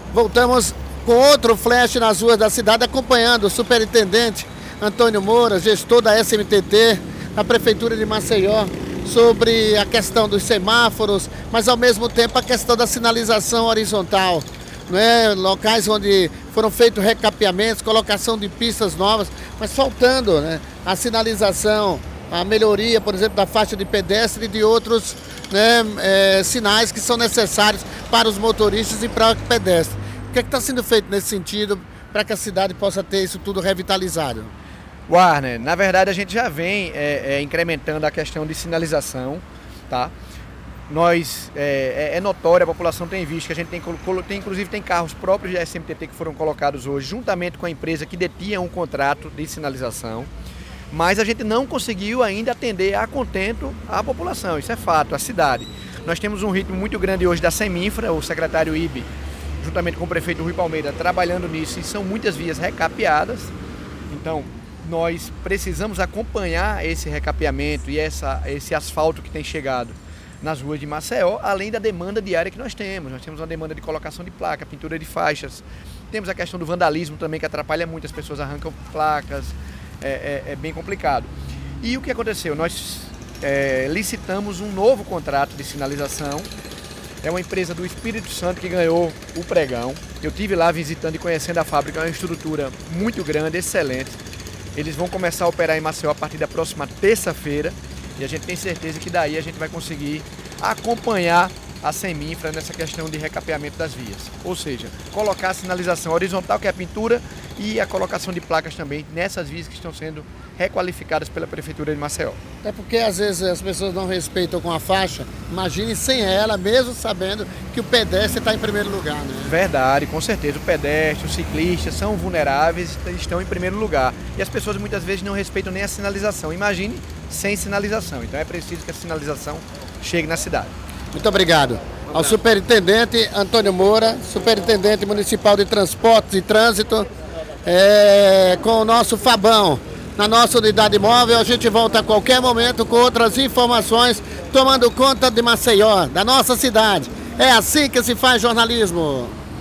Voltamos com outro flash nas ruas da cidade, acompanhando o superintendente Antônio Moura, gestor da SMTT, da Prefeitura de Maceió, sobre a questão dos semáforos, mas ao mesmo tempo a questão da sinalização horizontal, né? Locais onde foram feitos recapeamentos, colocação de pistas novas, mas faltando, né, a sinalização, a melhoria, por exemplo, da faixa de pedestre e de outros, né, sinais que são necessários para os motoristas e para o pedestre. O que está sendo feito nesse sentido para que a cidade possa ter isso tudo revitalizado? Warner, na verdade a gente já vem incrementando a questão de sinalização, tá? É notório, a população tem visto que a gente inclusive tem carros próprios da SMTT que foram colocados hoje, juntamente com a empresa que detinha um contrato de sinalização, mas a gente não conseguiu ainda atender a contento a população, isso é fato, a cidade. Nós temos um ritmo muito grande hoje da Seminfra, o secretário Ibe, juntamente com o prefeito Rui Palmeira, trabalhando nisso, e são muitas vias recapeadas. Então, nós precisamos acompanhar esse recapeamento e esse asfalto que tem chegado nas ruas de Maceió, além da demanda diária que nós temos. Nós temos uma demanda de colocação de placa, pintura de faixas, temos a questão do vandalismo também, que atrapalha muito, as pessoas arrancam placas, é bem complicado. E o que aconteceu? Nós licitamos um novo contrato de sinalização. É uma empresa do Espírito Santo que ganhou o pregão. Eu estive lá visitando e conhecendo a fábrica, é uma estrutura muito grande, excelente. Eles vão começar a operar em Maceió a partir da próxima terça-feira e a gente tem certeza que daí a gente vai conseguir acompanhar a Seminfra nessa questão de recapeamento das vias. Ou seja, colocar a sinalização horizontal, que é a pintura, e a colocação de placas também nessas vias que estão sendo requalificadas pela Prefeitura de Maceió. É porque às vezes as pessoas não respeitam com a faixa, imagine sem ela, mesmo sabendo que o pedestre está em primeiro lugar, né? Verdade, com certeza. O pedestre, os ciclistas são vulneráveis, estão em primeiro lugar. E as pessoas muitas vezes não respeitam nem a sinalização. Imagine sem sinalização. Então é preciso que a sinalização chegue na cidade. Muito obrigado. Ao superintendente Antônio Moura, superintendente municipal de transportes e trânsito, com o nosso Fabão. Na nossa unidade móvel, a gente volta a qualquer momento com outras informações, tomando conta de Maceió, da nossa cidade. É assim que se faz jornalismo.